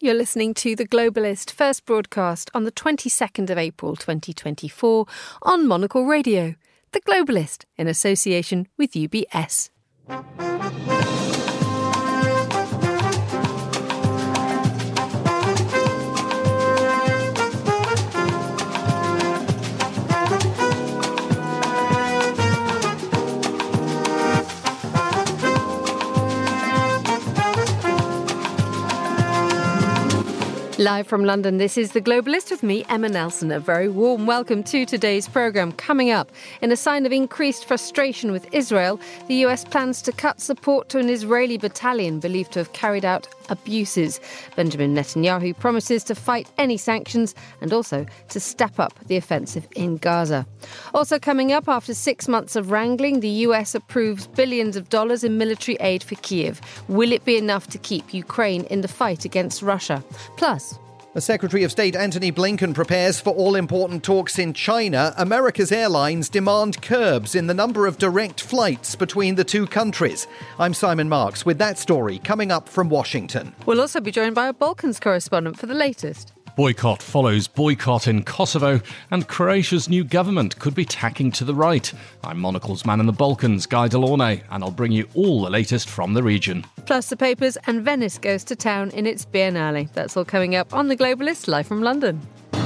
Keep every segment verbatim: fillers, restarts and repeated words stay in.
You're listening to The Globalist, first broadcast on the twenty-second of April twenty twenty-four on Monocle Radio. The Globalist, in association with U B S. Live from London, this is The Globalist with me, Emma Nelson. A very warm welcome to today's programme. Coming up, in a sign of increased frustration with Israel, the U S plans to cut support to an Israeli battalion believed to have carried out abuses. Benjamin Netanyahu promises to fight any sanctions and also to step up the offensive in Gaza. Also coming up, after six months of wrangling, the U S approves billions of dollars in military aid for Kyiv. Will it be enough to keep Ukraine in the fight against Russia? Plus, the Secretary of State Antony Blinken prepares for all-important talks in China. America's airlines demand curbs in the number of direct flights between the two countries. I'm Simon Marks with that story coming up from Washington. We'll also be joined by a Balkans correspondent for the latest. Boycott follows boycott in Kosovo, and Croatia's new government could be tacking to the right. I'm Monocle's man in the Balkans, Guy Delaunay, and I'll bring you all the latest from the region. Plus the papers, and Venice goes to town in its Biennale. That's all coming up on The Globalist, live from London.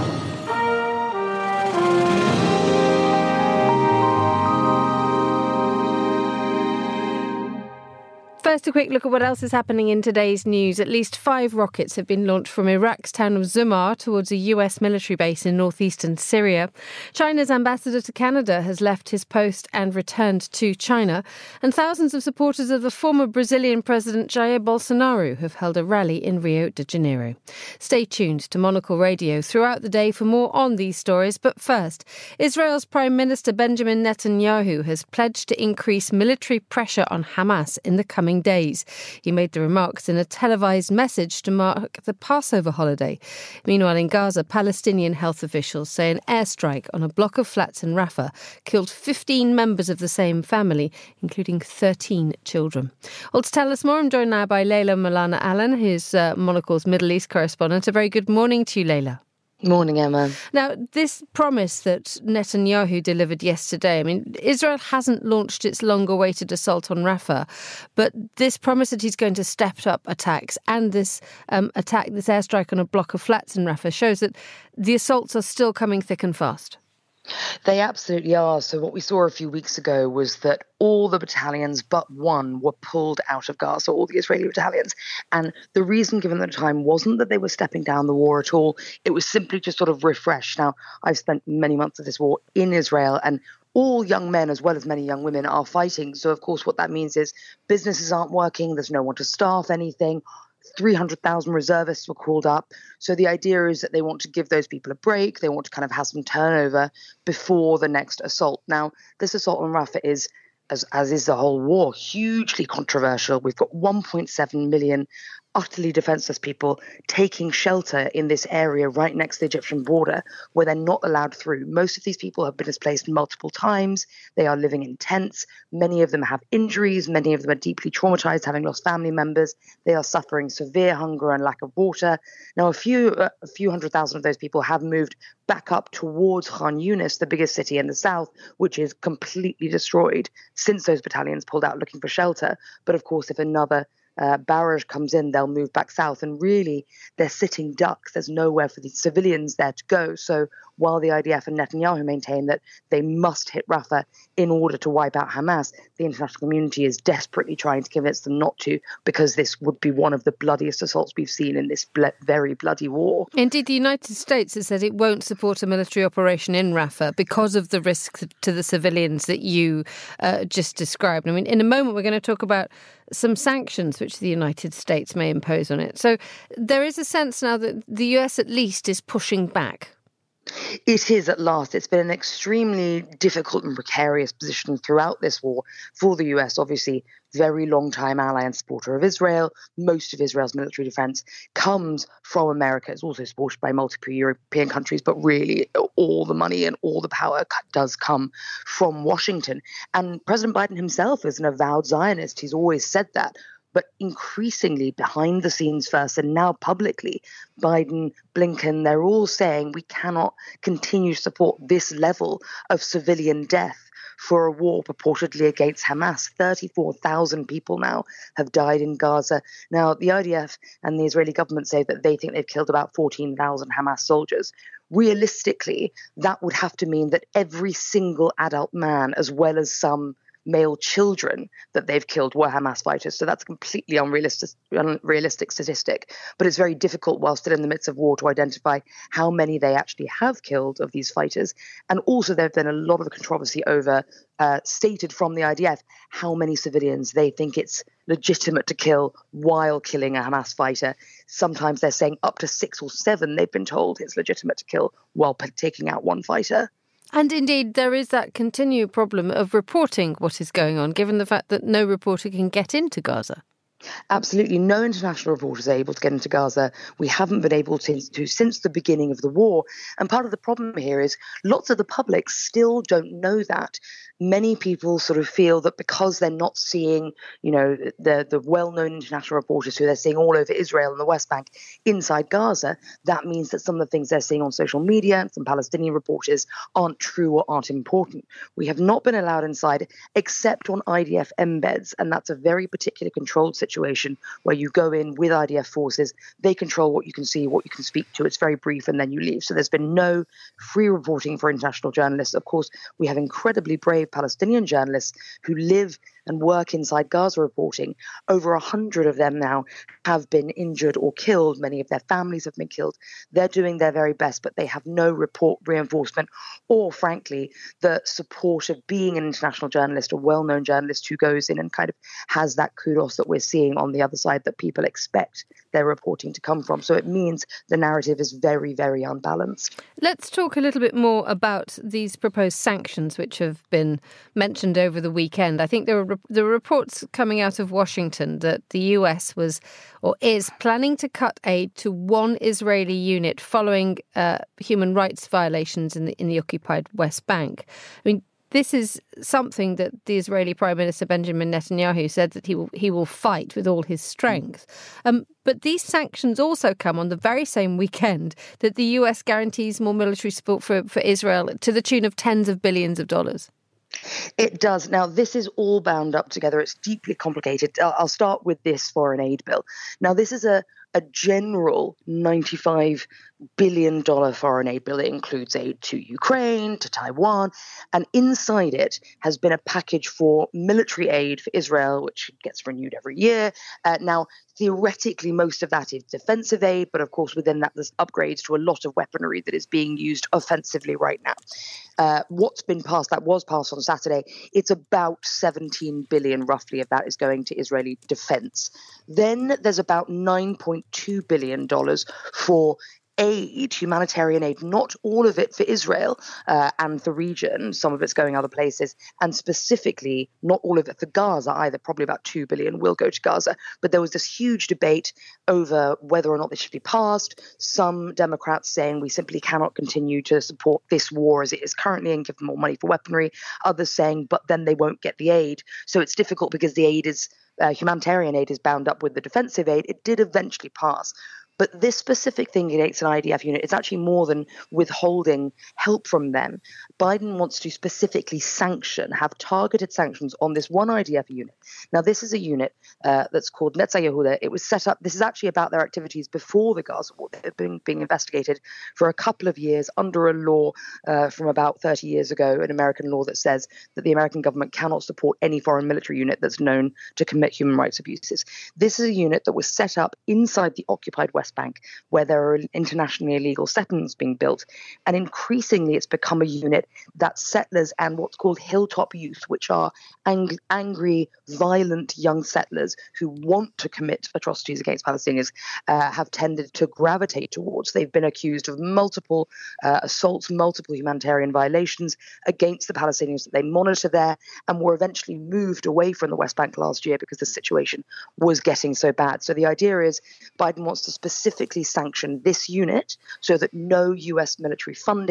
First, a quick look at what else is happening in today's news. At least five rockets have been launched from Iraq's town of Zumar towards a U S military base in northeastern Syria. China's ambassador to Canada has left his post and returned to China. And thousands of supporters of the former Brazilian President Jair Bolsonaro have held a rally in Rio de Janeiro. Stay tuned to Monocle Radio throughout the day for more on these stories. But first, Israel's Prime Minister Benjamin Netanyahu has pledged to increase military pressure on Hamas in the coming days. He made the remarks in a televised message to mark the Passover holiday. Meanwhile, in Gaza, Palestinian health officials say an airstrike on a block of flats in Rafah killed fifteen members of the same family, including thirteen children. Well, to tell us more, I'm joined now by Leila Malana Allen, who's uh, Monocle's Middle East correspondent. A very good morning to you, Leila. Morning, Emma. Now, this promise that Netanyahu delivered yesterday, I mean, Israel hasn't launched its long-awaited assault on Rafah, but this promise that he's going to step up attacks and this um, attack, this airstrike on a block of flats in Rafah shows that the assaults are still coming thick and fast. They absolutely are. So what we saw a few weeks ago was that all the battalions but one were pulled out of Gaza, all the Israeli battalions. And the reason given at the time wasn't that they were stepping down the war at all. It was simply to sort of refresh. Now, I've spent many months of this war in Israel, and all young men as well as many young women are fighting. So, of course, what that means is businesses aren't working. There's no one to staff anything. three hundred thousand reservists were called up. So the idea is that they want to give those people a break. They want to kind of have some turnover before the next assault. Now, this assault on Rafah is, as, as is the whole war, hugely controversial. We've got one point seven million utterly defenseless people taking shelter in this area right next to the Egyptian border where they're not allowed through. Most of these people have been displaced multiple times. They are living in tents. Many of them have injuries. Many of them are deeply traumatized, having lost family members. They are suffering severe hunger and lack of water. Now, a few uh, a few hundred thousand of those people have moved back up towards Khan Yunis, the biggest city in the south, which is completely destroyed since those battalions pulled out looking for shelter. But of course, if another Uh, barrage comes in, they'll move back south. And really, they're sitting ducks. There's nowhere for the civilians there to go. So while the I D F and Netanyahu maintain that they must hit Rafah in order to wipe out Hamas, the international community is desperately trying to convince them not to, because this would be one of the bloodiest assaults we've seen in this ble- very bloody war. Indeed, the United States has said it won't support a military operation in Rafah because of the risk to the civilians that you uh, just described. I mean, in a moment, we're going to talk about some sanctions which the United States may impose on it. So there is a sense now that the U S at least is pushing back. It is at last. It's been an extremely difficult and precarious position throughout this war for the U S, obviously very long-time ally and supporter of Israel. Most of Israel's military defense comes from America. It's also supported by multiple European countries, but really all the money and all the power does come from Washington. And President Biden himself is an avowed Zionist. He's always said that. But increasingly behind the scenes first and now publicly, Biden, Blinken, they're all saying we cannot continue to support this level of civilian death for a war purportedly against Hamas. thirty-four thousand people now have died in Gaza. Now, the I D F and the Israeli government say that they think they've killed about fourteen thousand Hamas soldiers. Realistically, that would have to mean that every single adult man, as well as some male children that they've killed, were Hamas fighters. So that's a completely unrealistic, unrealistic statistic. But it's very difficult while still in the midst of war to identify how many they actually have killed of these fighters. And also there have been a lot of controversy over, uh, stated from the I D F, how many civilians they think it's legitimate to kill while killing a Hamas fighter. Sometimes they're saying up to six or seven they've been told it's legitimate to kill while taking out one fighter. And indeed, there is that continued problem of reporting what is going on, given the fact that no reporter can get into Gaza. Absolutely. No international reporters are able to get into Gaza. We haven't been able to, to since the beginning of the war. And part of the problem here is lots of the public still don't know that. Many people sort of feel that because they're not seeing, you know, the, the well-known international reporters who they're seeing all over Israel and the West Bank inside Gaza, that means that some of the things they're seeing on social media and some Palestinian reporters aren't true or aren't important. We have not been allowed inside except on I D F embeds, and that's a very particular controlled situation where you go in with I D F forces, they control what you can see, what you can speak to. It's very brief, and then you leave. So there's been no free reporting for international journalists. Of course, we have incredibly brave Palestinian journalists who live and work inside Gaza reporting. Over a hundred of them now have been injured or killed. Many of their families have been killed. They're doing their very best, but they have no report reinforcement or, frankly, the support of being an international journalist, a well-known journalist who goes in and kind of has that kudos that we're seeing on the other side that people expect their reporting to come from. So it means the narrative is very, very unbalanced. Let's talk a little bit more about these proposed sanctions which have been mentioned over the weekend. I think there were there were reports coming out of Washington that the U S was or is planning to cut aid to one Israeli unit following uh, human rights violations in the in the occupied West Bank. I mean, this is something that the Israeli Prime Minister Benjamin Netanyahu said that he will he will fight with all his strength. Um, but these sanctions also come on the very same weekend that the U S guarantees more military support for, for Israel to the tune of tens of billions of dollars. It does. Now, this is all bound up together. It's deeply complicated. I'll start with this foreign aid bill. Now, this is a, a general ninety-five billion dollars foreign aid bill. It includes aid to Ukraine, to Taiwan, and inside it has been a package for military aid for Israel, which gets renewed every year. Uh, now, theoretically, most of that is defensive aid, but of course, within that, there's upgrades to a lot of weaponry that is being used offensively right now. Uh, what's been passed, that was passed on Saturday, it's about seventeen billion roughly of that is going to Israeli defense. Then there's about nine point two billion dollars for aid, humanitarian aid, not all of it for Israel uh, and the region. Some of it's going other places, and specifically not all of it for Gaza either. Probably about two billion will go to Gaza. But there was this huge debate over whether or not this should be passed. Some Democrats saying we simply cannot continue to support this war as it is currently and give them more money for weaponry. Others saying, but then they won't get the aid. So it's difficult because the aid is uh, humanitarian aid is bound up with the defensive aid. It did eventually pass. But this specific thing against an I D F unit, it's actually more than withholding help from them. Biden wants to specifically sanction, have targeted sanctions on this one I D F unit. Now, this is a unit uh, that's called Netzah Yehuda. It was set up, this is actually about their activities before the Gaza war. They've been being investigated for a couple of years under a law uh, from about thirty years ago, an American law that says that the American government cannot support any foreign military unit that's known to commit human rights abuses. This is a unit that was set up inside the occupied West Bank, where there are internationally illegal settlements being built. And increasingly, it's become a unit that settlers and what's called hilltop youth, which are ang- angry, violent young settlers who want to commit atrocities against Palestinians, uh, have tended to gravitate towards. They've been accused of multiple uh, assaults, multiple humanitarian violations against the Palestinians that they monitor there, and were eventually moved away from the West Bank last year because the situation was getting so bad. So the idea is Biden wants to specifically sanction this unit so that no U S military funding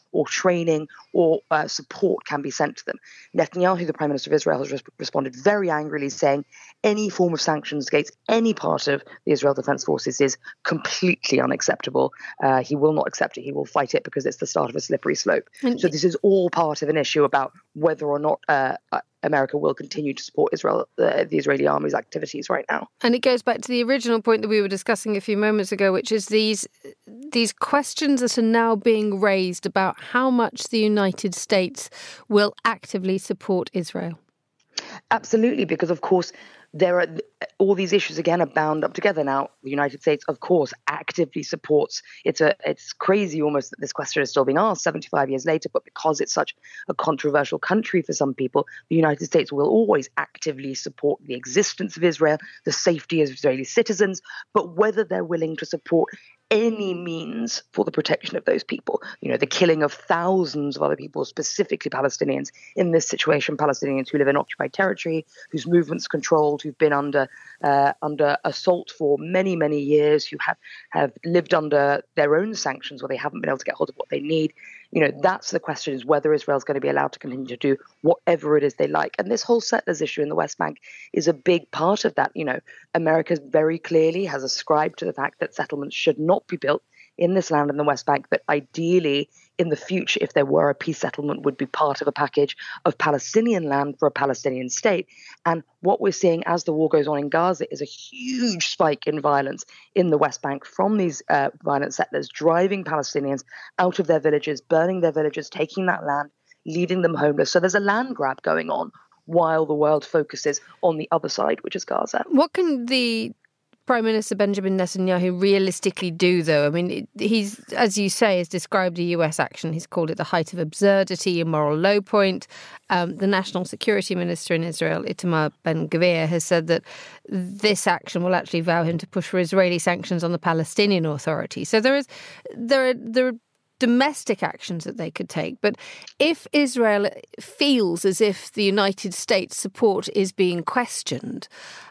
or training or uh, support can be sent to them. Netanyahu, the Prime Minister of Israel, has res- responded very angrily, saying any form of sanctions against any part of the Israel Defense Forces is completely unacceptable. Uh, he will not accept it. He will fight it because it's the start of a slippery slope. And so this is all part of an issue about whether or not uh, America will continue to support Israel, uh, the Israeli army's activities right now. And it goes back to the original point that we were discussing a few moments ago, which is these these questions that are now being raised about how much the United States will actively support Israel. Absolutely, because of course there are all these issues again are bound up together. Now, the United States, of course, actively supports. It's a it's crazy almost that this question is still being asked seventy-five years later, but because it's such a controversial country for some people, the United States will always actively support the existence of Israel, the safety of Israeli citizens, but whether they're willing to support any means for the protection of those people, you know, the killing of thousands of other people, specifically Palestinians in this situation, Palestinians who live in occupied territory, whose movements controlled, who've been under uh, under assault for many, many years, who have, have lived under their own sanctions where they haven't been able to get hold of what they need. You know, that's the question, is whether Israel's going to be allowed to continue to do whatever it is they like. And this whole settlers issue in the West Bank is a big part of that. You know, America very clearly has ascribed to the fact that settlements should not be built in this land in the West Bank, but ideally in the future, if there were a peace settlement, would be part of a package of Palestinian land for a Palestinian state. And what we're seeing as the war goes on in Gaza is a huge spike in violence in the West Bank from these uh, violent settlers, driving Palestinians out of their villages, burning their villages, taking that land, leaving them homeless. So there's a land grab going on while the world focuses on the other side, which is Gaza. What can the Prime Minister Benjamin Netanyahu realistically do, though? I mean, he's, as you say, has described a U S action. He's called it the height of absurdity, a moral low point. Um, the National Security Minister in Israel, Itamar Ben-Gvir, has said that this action will actually vow him to push for Israeli sanctions on the Palestinian Authority. So there is, there are, there are domestic actions that they could take. But if Israel feels as if the United States' support is being questioned,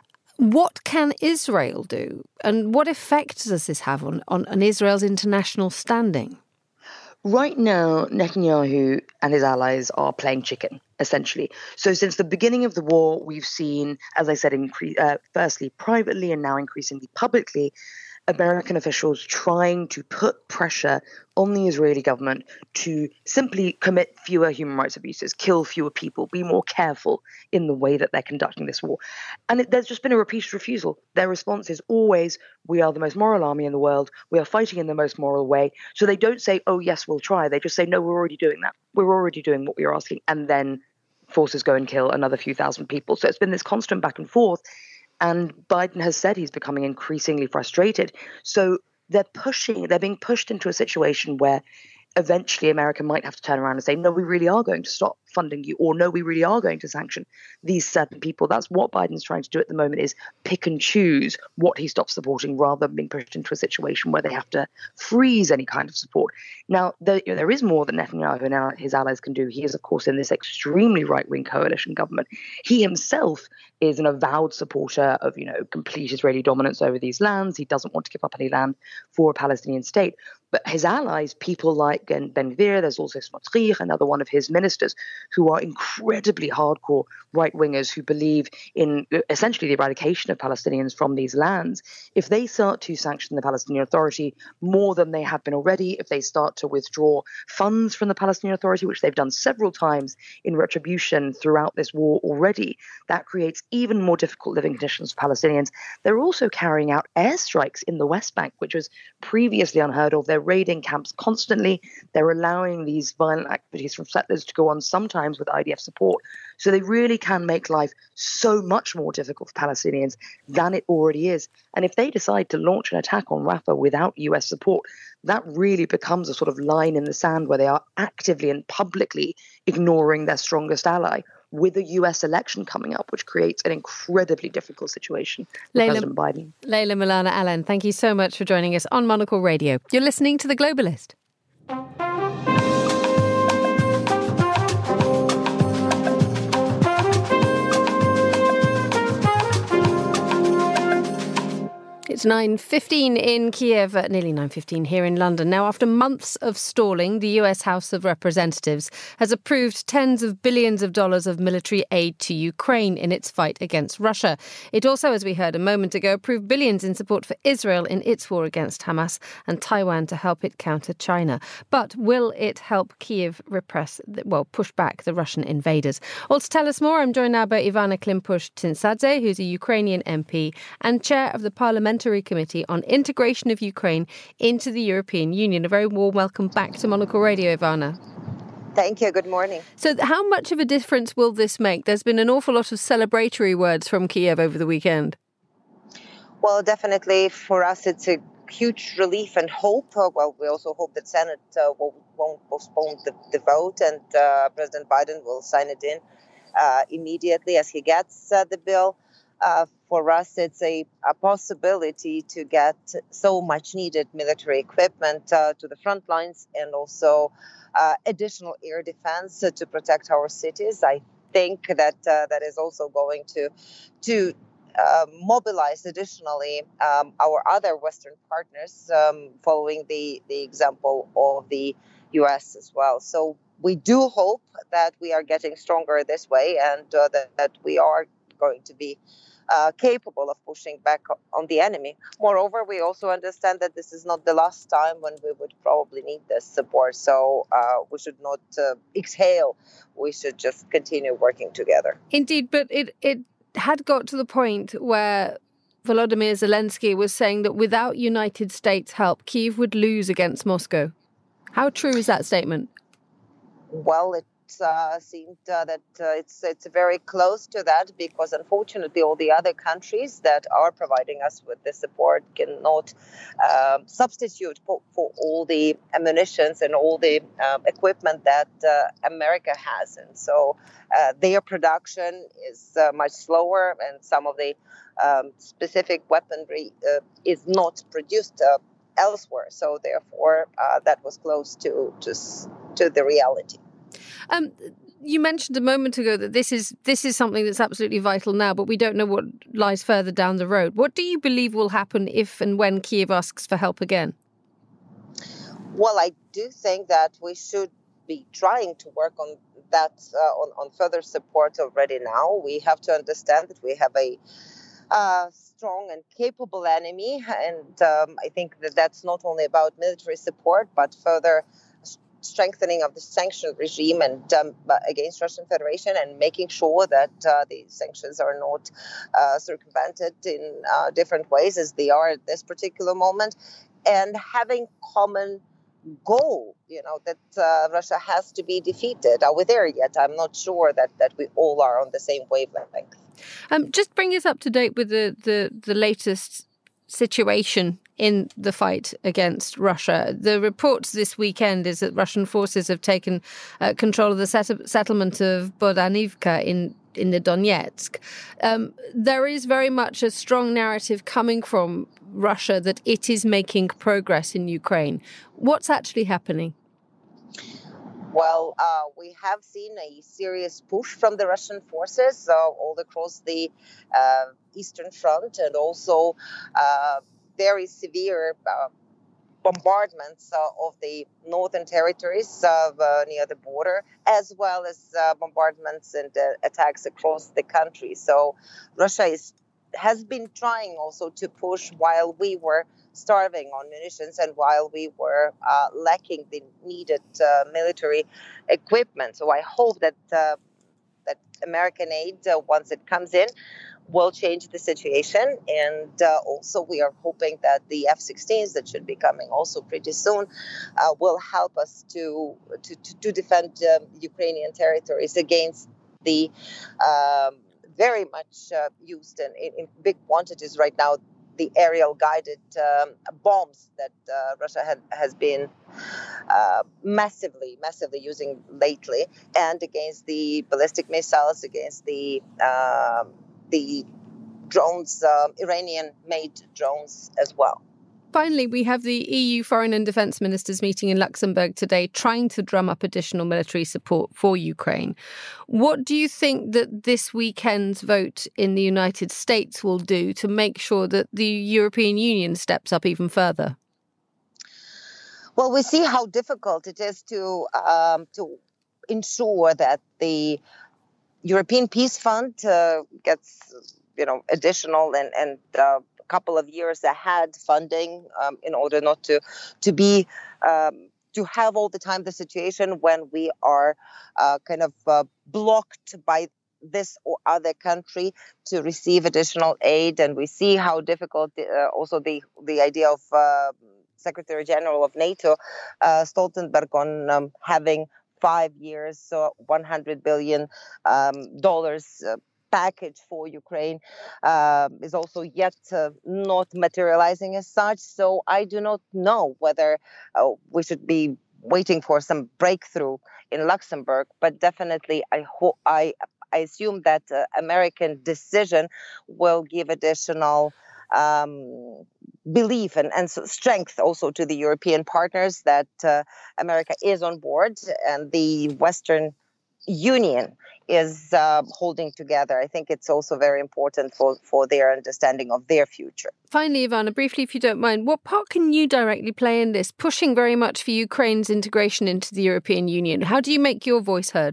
what can Israel do? And what effect does this have on, on, on Israel's international standing? Right now, Netanyahu and his allies are playing chicken, essentially. So since the beginning of the war, we've seen, as I said, incre- uh, firstly privately and now increasingly publicly, American officials trying to put pressure on the Israeli government to simply commit fewer human rights abuses, kill fewer people, be more careful in the way that they're conducting this war. And it, there's just been a repeated refusal. Their response is always, we are the most moral army in the world. We are fighting in the most moral way. So they don't say, oh, yes, we'll try. They just say, no, we're already doing that. We're already doing what we are asking. And then forces go and kill another few thousand people. So it's been this constant back and forth. And Biden has said he's becoming increasingly frustrated. So they're pushing, they're being pushed into a situation where eventually America might have to turn around and say, no, we really are going to stop funding you, or no, we really are going to sanction these certain people. That's what Biden's trying to do at the moment, is pick and choose what he stops supporting rather than being pushed into a situation where they have to freeze any kind of support. Now, there, you know, there is more that Netanyahu and his allies can do. He is, of course, in this extremely right-wing coalition government. He himself is an avowed supporter of, you know, complete Israeli dominance over these lands. He doesn't want to give up any land for a Palestinian state. But his allies, people like Ben-Gvir, there's also Smotrich, another one of his ministers, who are incredibly hardcore right-wingers who believe in essentially the eradication of Palestinians from these lands. If they start to sanction the Palestinian Authority more than they have been already, if they start to withdraw funds from the Palestinian Authority, which they've done several times in retribution throughout this war already, that creates even more difficult living conditions for Palestinians. They're also carrying out airstrikes in the West Bank, which was previously unheard of. They're raiding camps constantly. They're allowing these violent activities from settlers to go on sometimes with I D F support. So they really can make life so much more difficult for Palestinians than it already is. And if they decide to launch an attack on Rafah without U S support, that really becomes a sort of line in the sand where they are actively and publicly ignoring their strongest ally, with a U S election coming up, which creates an incredibly difficult situation for Layla, President Biden. Layla Milana-Allen, thank you so much for joining us on Monocle Radio. You're listening to The Globalist. It's nine fifteen in Kiev, uh, nearly nine fifteen here in London. Now, after months of stalling, the U S House of Representatives has approved tens of billions of dollars of military aid to Ukraine in its fight against Russia. It also, as we heard a moment ago, approved billions in support for Israel in its war against Hamas and Taiwan to help it counter China. But will it help Kiev repress, well, push back the Russian invaders? Well, to tell us more, I'm joined now by Ivana Klimpush-Tsintsadze, who's a Ukrainian M P and chair of the Parliamentary Committee on Integration of Ukraine into the European Union. A very warm welcome back to Monocle Radio, Ivana. Thank you. Good morning. So how much of a difference will this make? There's been an awful lot of celebratory words from Kiev over the weekend. Well, definitely for us, it's a huge relief and hope. Uh, well, we also hope that Senate uh, will, won't postpone the, the vote and uh, President Biden will sign it in uh, immediately as he gets uh, the bill. Uh, for us, it's a, a possibility to get so much needed military equipment uh, to the front lines and also uh, additional air defense uh, to protect our cities. I think that uh, that is also going to to uh, mobilize additionally um, our other Western partners, um, following the, the example of the U S as well. So we do hope that we are getting stronger this way and uh, that, that we are going to be Uh, capable of pushing back on the enemy. Moreover, we also understand that this is not the last time when we would probably need this support. So uh, we should not uh, exhale. We should just continue working together. Indeed, but it, it had got to the point where Volodymyr Zelensky was saying that without United States help, Kyiv would lose against Moscow. How true is that statement? Well, it Uh, seemed uh, that uh, it's it's very close to that because unfortunately all the other countries that are providing us with this support cannot uh, substitute for, for all the ammunitions and all the um, equipment that uh, America has, and so uh, their production is uh, much slower, and some of the um, specific weaponry uh, is not produced uh, elsewhere. So therefore, uh, that was close to to to the reality. Um, you mentioned a moment ago that this is this is something that's absolutely vital now, but we don't know what lies further down the road. What do you believe will happen if and when Kyiv asks for help again? Well, I do think that we should be trying to work on that, uh, on, on further support already now. We have to understand that we have a uh, strong and capable enemy, and um, I think that that's not only about military support, but further strengthening of the sanction regime and um, against Russian Federation and making sure that uh, the sanctions are not uh, circumvented in uh, different ways as they are at this particular moment, and having common goal, you know, that uh, Russia has to be defeated. Are we there yet? I'm not sure that, that we all are on the same wavelength. Um, just bring us up to date with the, the, the latest situation in the fight against Russia. The reports this weekend is that Russian forces have taken uh, control of the set- settlement of Bodanivka in, in the Donetsk. Um, there is very much a strong narrative coming from Russia that it is making progress in Ukraine. What's actually happening? Well, uh, we have seen a serious push from the Russian forces uh, all across the uh, Eastern Front, and also uh, very severe uh, bombardments uh, of the northern territories of, uh, near the border, as well as uh, bombardments and uh, attacks across the country. So Russia is, has been trying also to push while we were starving on munitions and while we were uh, lacking the needed uh, military equipment. So I hope that uh, that American aid, uh, once it comes in, will change the situation. And uh, also we are hoping that the F sixteens that should be coming also pretty soon uh, will help us to to, to defend um, Ukrainian territories against the um, very much uh, used in, in big quantities right now, the aerial guided um, bombs that uh, Russia had, has been uh, massively, massively using lately, and against the ballistic missiles, against the uh, the drones, uh, Iranian-made drones as well. Finally, we have the E U Foreign and Defence Ministers meeting in Luxembourg today, trying to drum up additional military support for Ukraine. What do you think that this weekend's vote in the United States will do to make sure that the European Union steps up even further? Well, we see how difficult it is to um, to ensure that the European Peace Fund uh, gets, you know, additional and and uh, couple of years ahead funding um, in order not to to be um, to have all the time the situation when we are uh, kind of uh, blocked by this or other country to receive additional aid. And we see how difficult uh, also the the idea of uh, Secretary General of NATO uh, Stoltenberg on um, having five years, so one hundred billion dollars um, uh, package for Ukraine uh, is also yet uh, not materializing as such. So I do not know whether uh, we should be waiting for some breakthrough in Luxembourg, but definitely I hope I I assume that uh, American decision will give additional um, belief and, and strength also to the European partners that uh, America is on board and the Western Union is uh, holding together. I think it's also very important for, for their understanding of their future. Finally, Ivana, briefly, if you don't mind, what part can you directly play in this, pushing very much for Ukraine's integration into the European Union? How do you make your voice heard?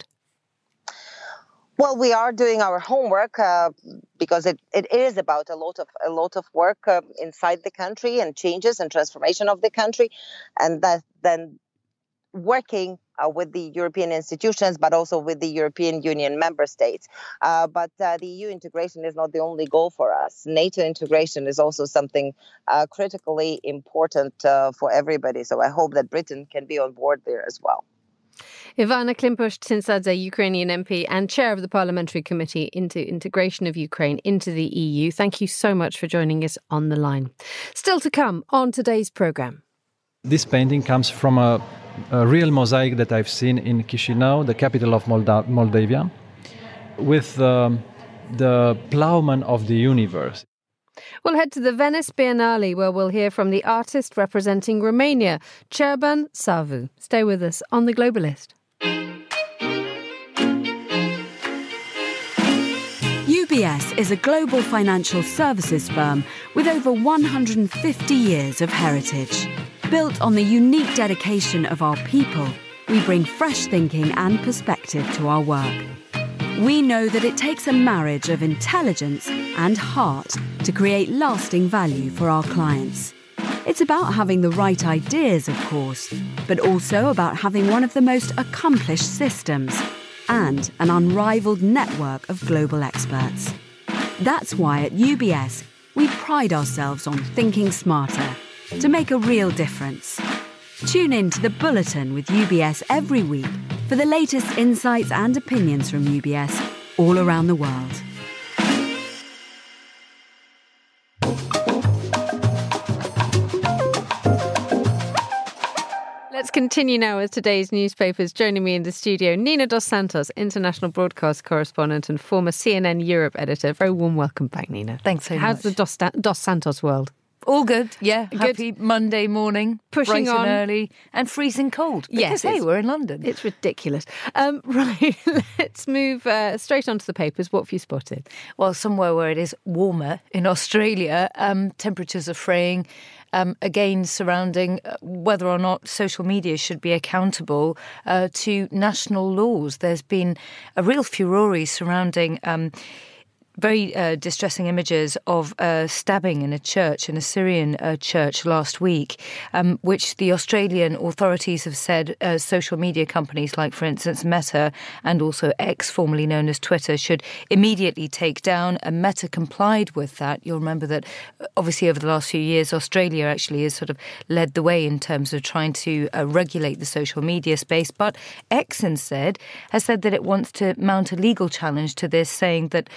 Well, we are doing our homework uh, because it, it is about a lot of a lot of work uh, inside the country and changes and transformation of the country, and that then working uh, with the European institutions, but also with the European Union member states. Uh, but uh, the E U integration is not the only goal for us. NATO integration is also something uh, critically important uh, for everybody. So I hope that Britain can be on board there as well. Ivana Klympush-Tsintsadze, Ukrainian M P and chair of the Parliamentary Committee into Integration of Ukraine into the E U. Thank you so much for joining us on the line. Still to come on today's programme. This painting comes from a, a real mosaic that I've seen in Chisinau, the capital of Molda- Moldavia, with um, the ploughman of the universe. We'll head to the Venice Biennale, where we'll hear from the artist representing Romania, Cerban Savu. Stay with us on The Globalist. U B S is a global financial services firm with over one hundred fifty years of heritage. Built on the unique dedication of our people, we bring fresh thinking and perspective to our work. We know that it takes a marriage of intelligence and heart to create lasting value for our clients. It's about having the right ideas, of course, but also about having one of the most accomplished systems and an unrivaled network of global experts. That's why at U B S, we pride ourselves on thinking smarter to make a real difference. Tune in to The Bulletin with U B S every week for the latest insights and opinions from U B S all around the world. Let's continue now with today's newspapers. Joining me in the studio, Nina Dos Santos, international broadcast correspondent and former C N N Europe editor. Very warm welcome back, Nina. Thanks so How's much. How's the Dos, Dos Santos world? All good, yeah. Good. Happy Monday morning, Pushing bright on. and early, and freezing cold. Because, Yes, hey, it's- we're in London. It's ridiculous. Um, right, let's move uh, straight onto the papers. What have you spotted? Well, somewhere where it is warmer in Australia, um, temperatures are fraying. Um, again, surrounding uh, whether or not social media should be accountable uh, to national laws. There's been a real furore surrounding um, very uh, distressing images of uh, stabbing in a church, in a Syrian uh, church last week, um, which the Australian authorities have said uh, social media companies like, for instance, Meta and also X, formerly known as Twitter, should immediately take down. And Meta complied with that. You'll remember that obviously over the last few years, Australia actually has sort of led the way in terms of trying to uh, regulate the social media space. But X instead has said that it wants to mount a legal challenge to this, saying that what they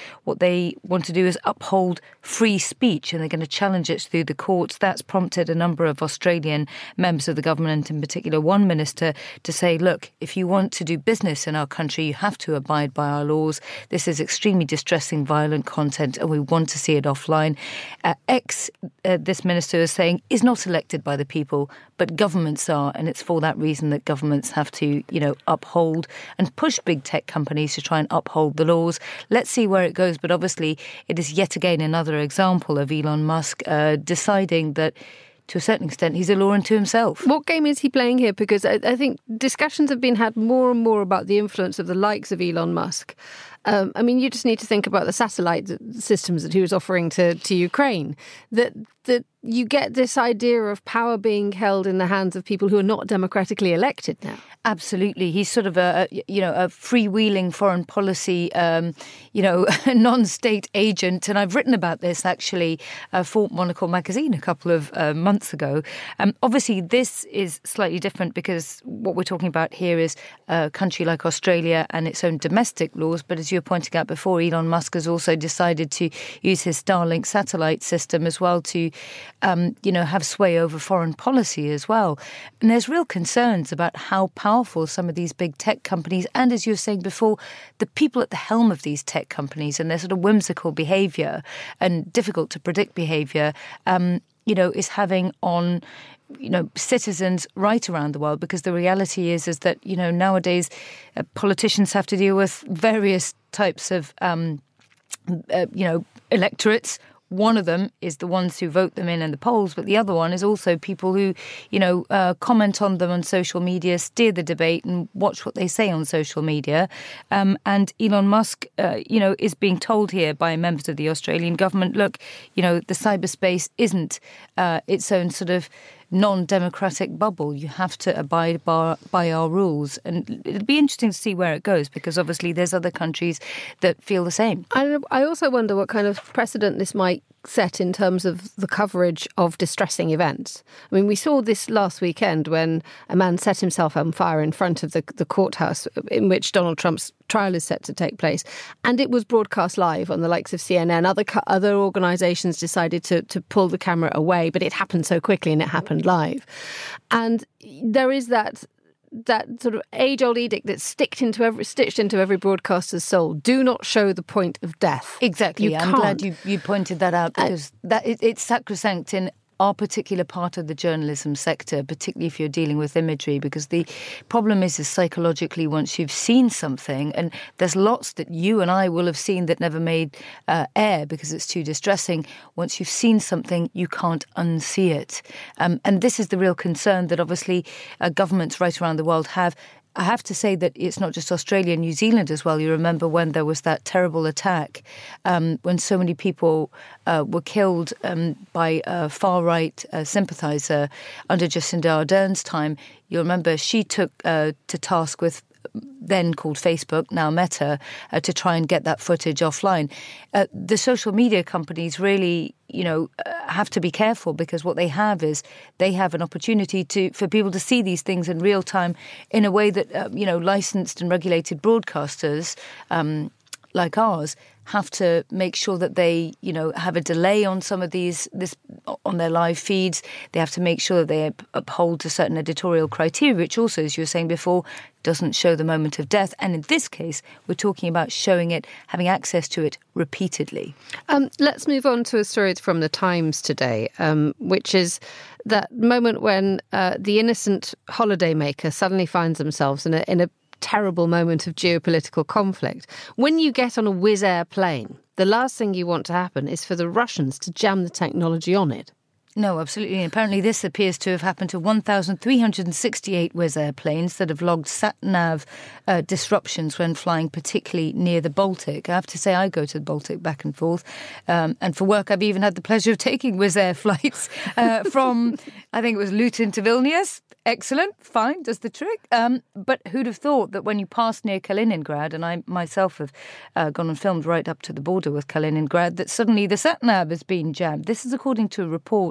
they want to do is uphold free speech, and they're going to challenge it through the courts. That's prompted a number of Australian members of the government, in particular one minister, to say, look, if you want to do business in our country, you have to abide by our laws. This is extremely distressing, violent content, and we want to see it offline. Uh, X, uh, this minister is saying, is not elected by the people, but governments are, and it's for that reason that governments have to, you know, uphold and push big tech companies to try and uphold the laws. Let's see where it goes, but obviously it is yet again another example of Elon Musk uh, deciding that, to a certain extent, he's a law unto himself. What game is he playing here? Because I, I think discussions have been had more and more about the influence of the likes of Elon Musk. Um, I mean, you just need to think about the satellite systems that he was offering to, to Ukraine. That that you get this idea of power being held in the hands of people who are not democratically elected now. Absolutely. He's sort of a, a you know, a freewheeling foreign policy, um, you know, non-state agent. And I've written about this, actually, uh, for Monocle magazine a couple of uh, months ago. Um, obviously, this is slightly different because what we're talking about here is a country like Australia and its own domestic laws. But as you were pointing out before, Elon Musk has also decided to use his Starlink satellite system as well to, um, you know, have sway over foreign policy as well. And there's real concerns about how powerful some of these big tech companies, and as you were saying before, the people at the helm of these tech companies and their sort of whimsical behaviour and difficult to predict behaviour, um, you know, is having on, you know, citizens right around the world. Because the reality is, is that, you know, nowadays uh, politicians have to deal with various types of, um, uh, you know, electorates. One of them is the ones who vote them in in the polls, but the other one is also people who, you know, uh, comment on them on social media, steer the debate and watch what they say on social media. Um, and Elon Musk, uh, you know, is being told here by members of the Australian government, look, you know, the cyberspace isn't uh, its own sort of non-democratic bubble. You have to abide by, by our rules. And it'll be interesting to see where it goes, because obviously there's other countries that feel the same. I, I also wonder what kind of precedent this might set in terms of the coverage of distressing events. I mean, we saw this last weekend when a man set himself on fire in front of the, the courthouse in which Donald Trump's trial is set to take place. And it was broadcast live on the likes of C N N. Other other organisations decided to, to pull the camera away, but it happened so quickly and it happened live. And there is that that sort of age-old edict that's sticked into every, stitched into every broadcaster's soul. Do not show the point of death. Exactly. You I'm can't. glad you, you pointed that out, because uh, that it, it's sacrosanct in our particular part of the journalism sector, particularly if you're dealing with imagery, because the problem is, is psychologically, once you've seen something, and there's lots that you and I will have seen that never made uh, air because it's too distressing. Once you've seen something, you can't unsee it. Um, and this is the real concern that obviously uh, governments right around the world have. I have to say that it's not just Australia, New Zealand as well. You remember when there was that terrible attack, um, when so many people uh, were killed um, by a far-right uh, sympathiser under Jacinda Ardern's time. You remember she took uh, to task with then called Facebook, now Meta, uh, to try and get that footage offline. Uh, the social media companies really, you know, uh, have to be careful, because what they have is they have an opportunity to for people to see these things in real time in a way that, uh, you know, licensed and regulated broadcasters um, like ours have to make sure that they, you know, have a delay on some of these, this on their live feeds. They have to make sure that they uphold to certain editorial criteria, which also, as you were saying before, doesn't show the moment of death. And in this case, we're talking about showing it, having access to it repeatedly. Um, let's move on to a story from the Times today, um, which is that moment when uh, the innocent holidaymaker suddenly finds themselves in a, in a terrible moment of geopolitical conflict. When you get on a Wizz Air plane, the last thing you want to happen is for the Russians to jam the technology on it. No, absolutely. And apparently this appears to have happened to one thousand three hundred sixty-eight Wizz Air planes that have logged sat-nav uh, disruptions when flying, particularly near the Baltic. I have to say, I go to the Baltic back and forth. Um, and for work, I've even had the pleasure of taking Wizz Air flights uh, from, I think it was Luton to Vilnius. Excellent, fine, does the trick. Um, but who'd have thought that when you pass near Kaliningrad, and I myself have uh, gone and filmed right up to the border with Kaliningrad, that suddenly the sat-nav has been jammed. This is according to a report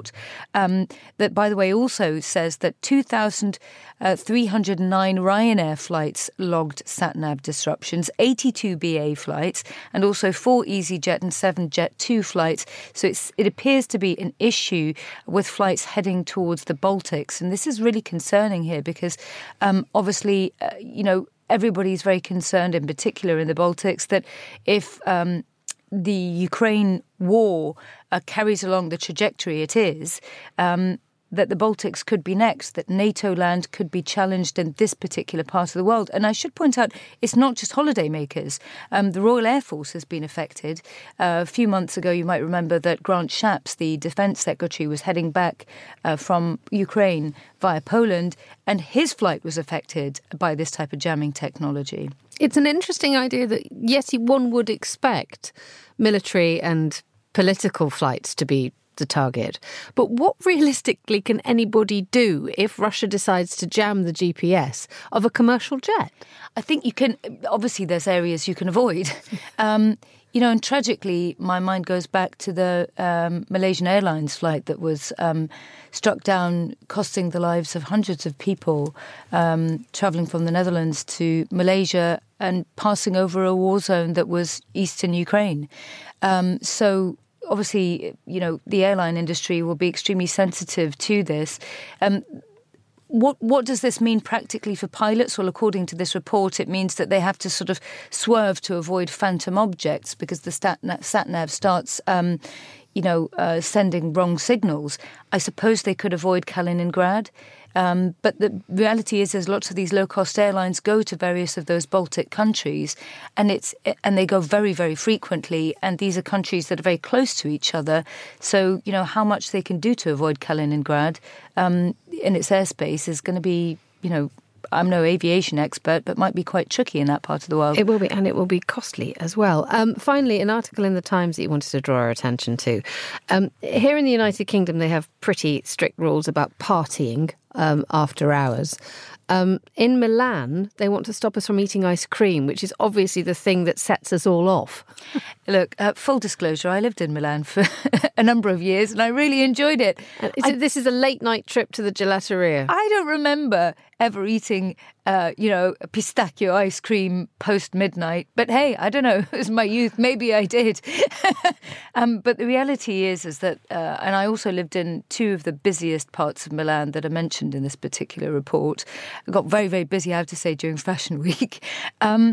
report um, that, by the way, also says that two thousand three hundred nine Ryanair flights logged sat-nav disruptions, eighty-two B A flights, and also four EasyJet and seven Jet two flights. So it's, it appears to be an issue with flights heading towards the Baltics. And this is really concerning here because um, obviously, uh, you know, everybody's very concerned, in particular in the Baltics, that if um, the Ukraine war uh, carries along the trajectory it is, um, that the Baltics could be next, that NATO land could be challenged in this particular part of the world. And I should point out, it's not just holidaymakers. Um, the Royal Air Force has been affected. Uh, a few months ago, you might remember that Grant Shapps, the Defence Secretary, was heading back uh, from Ukraine via Poland, and his flight was affected by this type of jamming technology. It's an interesting idea that, yes, one would expect military and political flights to be the target. But what realistically can anybody do if Russia decides to jam the G P S of a commercial jet? I think you can, obviously there's areas you can avoid. um, you know, and tragically, my mind goes back to the um, Malaysian Airlines flight that was um, struck down, costing the lives of hundreds of people um, travelling from the Netherlands to Malaysia and passing over a war zone that was eastern Ukraine. Um, so obviously, you know, the airline industry will be extremely sensitive to this. Um, what what does this mean practically for pilots? Well, according to this report, it means that they have to sort of swerve to avoid phantom objects because the sat nav starts, um, you know, uh, sending wrong signals. I suppose they could avoid Kaliningrad. Um, but the reality is, there's lots of these low-cost airlines go to various of those Baltic countries, and it's and they go very, very frequently. And these are countries that are very close to each other. So, you know, how much they can do to avoid Kaliningrad um, in its airspace is going to be, you know, I'm no aviation expert, but might be quite tricky in that part of the world. It will be, and it will be costly as well. Um, finally, an article in the Times that you wanted to draw our attention to. Um, here in the United Kingdom, they have pretty strict rules about partying um, after hours. Um, in Milan, they want to stop us from eating ice cream, which is obviously the thing that sets us all off. Look, uh, full disclosure, I lived in Milan for a number of years and I really enjoyed it. Uh, is I, it this is a late night trip to the gelateria. I don't remember ever eating, uh, you know, pistachio ice cream post midnight. But hey, I don't know, it was my youth. Maybe I did. um, but the reality is, is that, uh, and I also lived in two of the busiest parts of Milan that are mentioned in this particular report. I got very, very busy, I have to say, during Fashion Week. Um,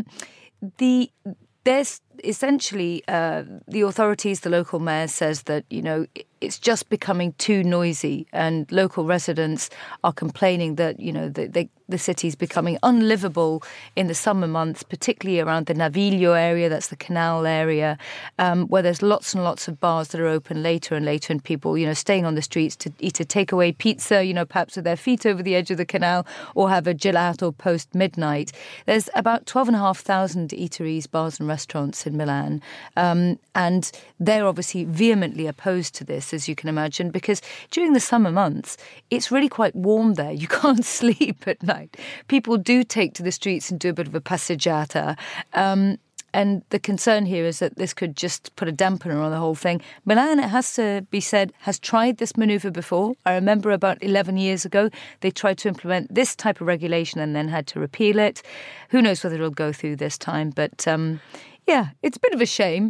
the there's essentially uh, the authorities, the local mayor says that, you know, it's just becoming too noisy, and local residents are complaining that, you know, the, the, the city's becoming unlivable in the summer months, particularly around the Naviglio area, that's the canal area, um, where there's lots and lots of bars that are open later and later, and people, you know, staying on the streets to eat a takeaway pizza, you know, perhaps with their feet over the edge of the canal, or have a gelato post midnight. There's about twelve and a half thousand eateries, bars and restaurants in Milan, um, and they're obviously vehemently opposed to this, as you can imagine, because during the summer months, it's really quite warm there. You can't sleep at night. People do take to the streets and do a bit of a passeggiata. Um, and the concern here is that this could just put a dampener on the whole thing. Milan, it has to be said, has tried this manoeuvre before. I remember about eleven years ago, they tried to implement this type of regulation and then had to repeal it. Who knows whether it'll go through this time, but Um, yeah, it's a bit of a shame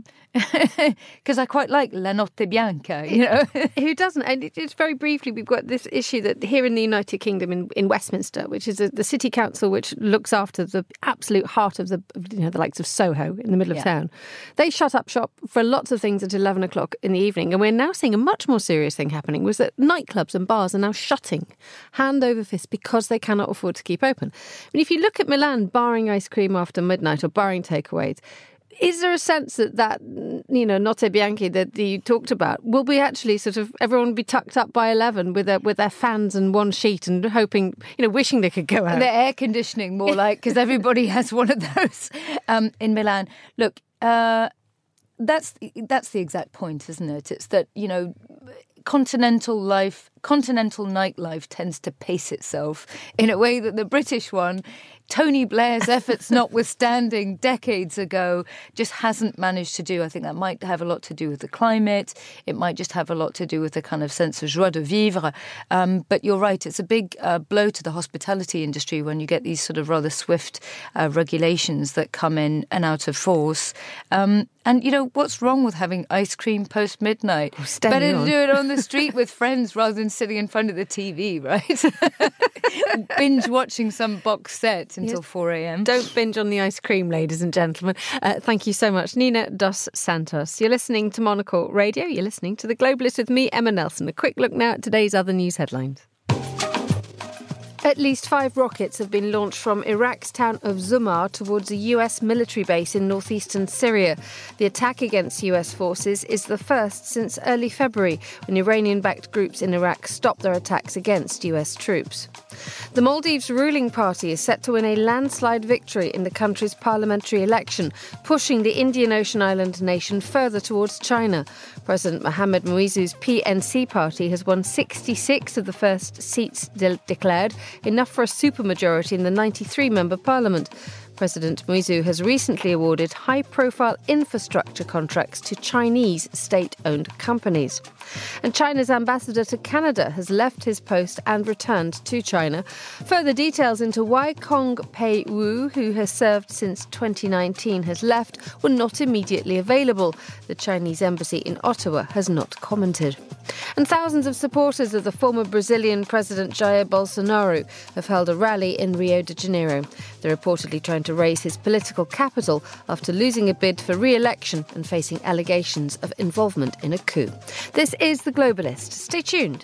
because I quite like La Notte Bianca, you know. Who doesn't? And just very briefly, we've got this issue that here in the United Kingdom, in, in Westminster, which is a, the city council which looks after the absolute heart of the, you know, the likes of Soho in the middle of yeah. town. They shut up shop for lots of things at eleven o'clock in the evening. And we're now seeing a much more serious thing happening, was that nightclubs and bars are now shutting hand over fist because they cannot afford to keep open. I mean, if you look at Milan, barring ice cream after midnight or barring takeaways, is there a sense that that, you know, Notte Bianchi that you talked about will be actually sort of, everyone will be tucked up by eleven with their, with their fans and one sheet and hoping, you know, wishing they could go out? The air conditioning more like, because everybody has one of those um, in Milan. Look, uh, that's that's the exact point, isn't it? It's that, you know, continental life continental nightlife tends to pace itself in a way that the British one, Tony Blair's efforts notwithstanding decades ago, just hasn't managed to do. I think that might have a lot to do with the climate. It might just have a lot to do with the kind of sense of joie de vivre. Um, but you're right, it's a big uh, blow to the hospitality industry when you get these sort of rather swift uh, regulations that come in and out of force. Um, and, you know, what's wrong with having ice cream post-midnight? Oh, Better to on. do it on the street with friends rather than sitting in front of the T V, right? Binge watching some box set until yes. four a.m. Don't binge on the ice cream, ladies and gentlemen. Uh, thank you so much, Nina dos Santos. You're listening to Monocle Radio. You're listening to The Globalist with me, Emma Nelson. A quick look now at today's other news headlines. At least five rockets have been launched from Iraq's town of Zumar towards a U S military base in northeastern Syria. The attack against U S forces is the first since early February, when Iranian-backed groups in Iraq stopped their attacks against U S troops. The Maldives ruling party is set to win a landslide victory in the country's parliamentary election, pushing the Indian Ocean island nation further towards China. President Mohamed Muizzu's P N C party has won sixty-six of the first seats de- declared, enough for a supermajority in the ninety-three member parliament. President Muizzu has recently awarded high-profile infrastructure contracts to Chinese state-owned companies. And China's ambassador to Canada has left his post and returned to China. Further details into why Kong Pei Wu, who has served since twenty nineteen, has left, were not immediately available. The Chinese embassy in Ottawa has not commented. And thousands of supporters of the former Brazilian President Jair Bolsonaro have held a rally in Rio de Janeiro. They're reportedly trying to raise his political capital after losing a bid for re-election and facing allegations of involvement in a coup. This is The Globalist. Stay tuned.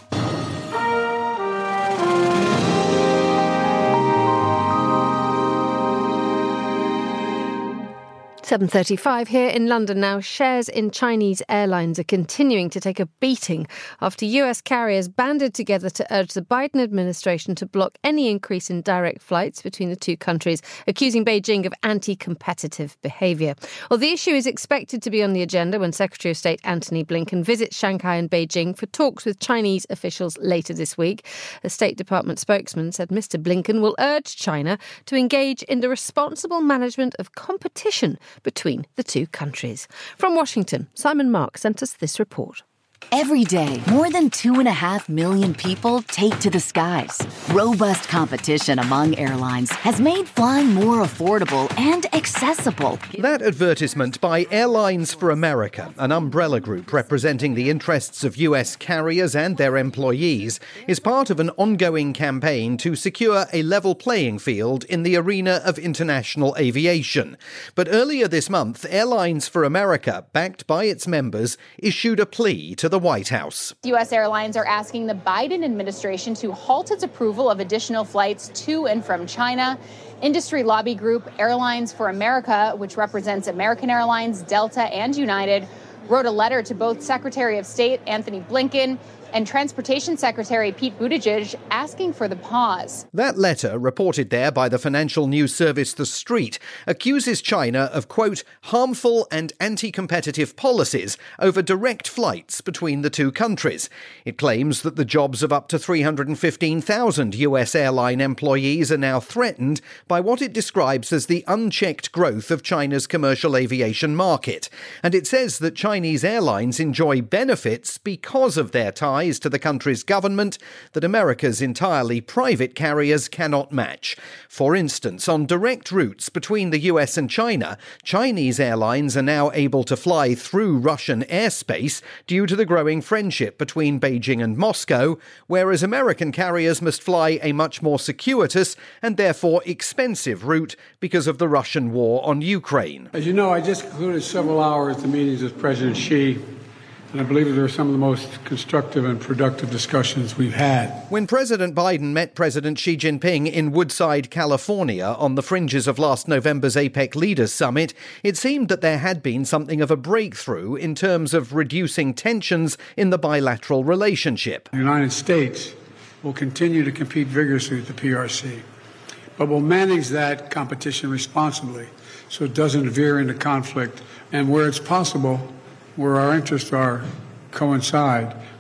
seven thirty-five here in London now. Shares in Chinese airlines are continuing to take a beating after U S carriers banded together to urge the Biden administration to block any increase in direct flights between the two countries, accusing Beijing of anti-competitive behaviour. Well, the issue is expected to be on the agenda when Secretary of State Antony Blinken visits Shanghai and Beijing for talks with Chinese officials later this week. A State Department spokesman said Mister Blinken will urge China to engage in the responsible management of competition between the two countries. From Washington, Simon Mark sent us this report. Every day, more than two and a half million people take to the skies. Robust competition among airlines has made flying more affordable and accessible. That advertisement by Airlines for America, an umbrella group representing the interests of U S carriers and their employees, is part of an ongoing campaign to secure a level playing field in the arena of international aviation. But earlier this month, Airlines for America, backed by its members, issued a plea to the White House. U S airlines are asking the Biden administration to halt its approval of additional flights to and from China. Industry lobby group Airlines for America, which represents American Airlines, Delta, and United, wrote a letter to both Secretary of State Antony Blinken and Transportation Secretary Pete Buttigieg asking for the pause. That letter, reported there by the financial news service The Street, accuses China of, quote, harmful and anti-competitive policies over direct flights between the two countries. It claims that the jobs of up to three hundred fifteen thousand U S airline employees are now threatened by what it describes as the unchecked growth of China's commercial aviation market. And it says that Chinese airlines enjoy benefits because of their ties to the country's government that America's entirely private carriers cannot match. For instance, on direct routes between the U S and China, Chinese airlines are now able to fly through Russian airspace due to the growing friendship between Beijing and Moscow, whereas American carriers must fly a much more circuitous and therefore expensive route because of the Russian war on Ukraine. As you know, I just concluded several hours of meetings with President Xi, and I believe that they were some of the most constructive and productive discussions we've had. When President Biden met President Xi Jinping in Woodside, California, on the fringes of last November's APEC Leaders Summit, it seemed that there had been something of a breakthrough in terms of reducing tensions in the bilateral relationship. The United States will continue to compete vigorously with the P R C, but will manage that competition responsibly so it doesn't veer into conflict, and where it's possible, where our interests are coincide,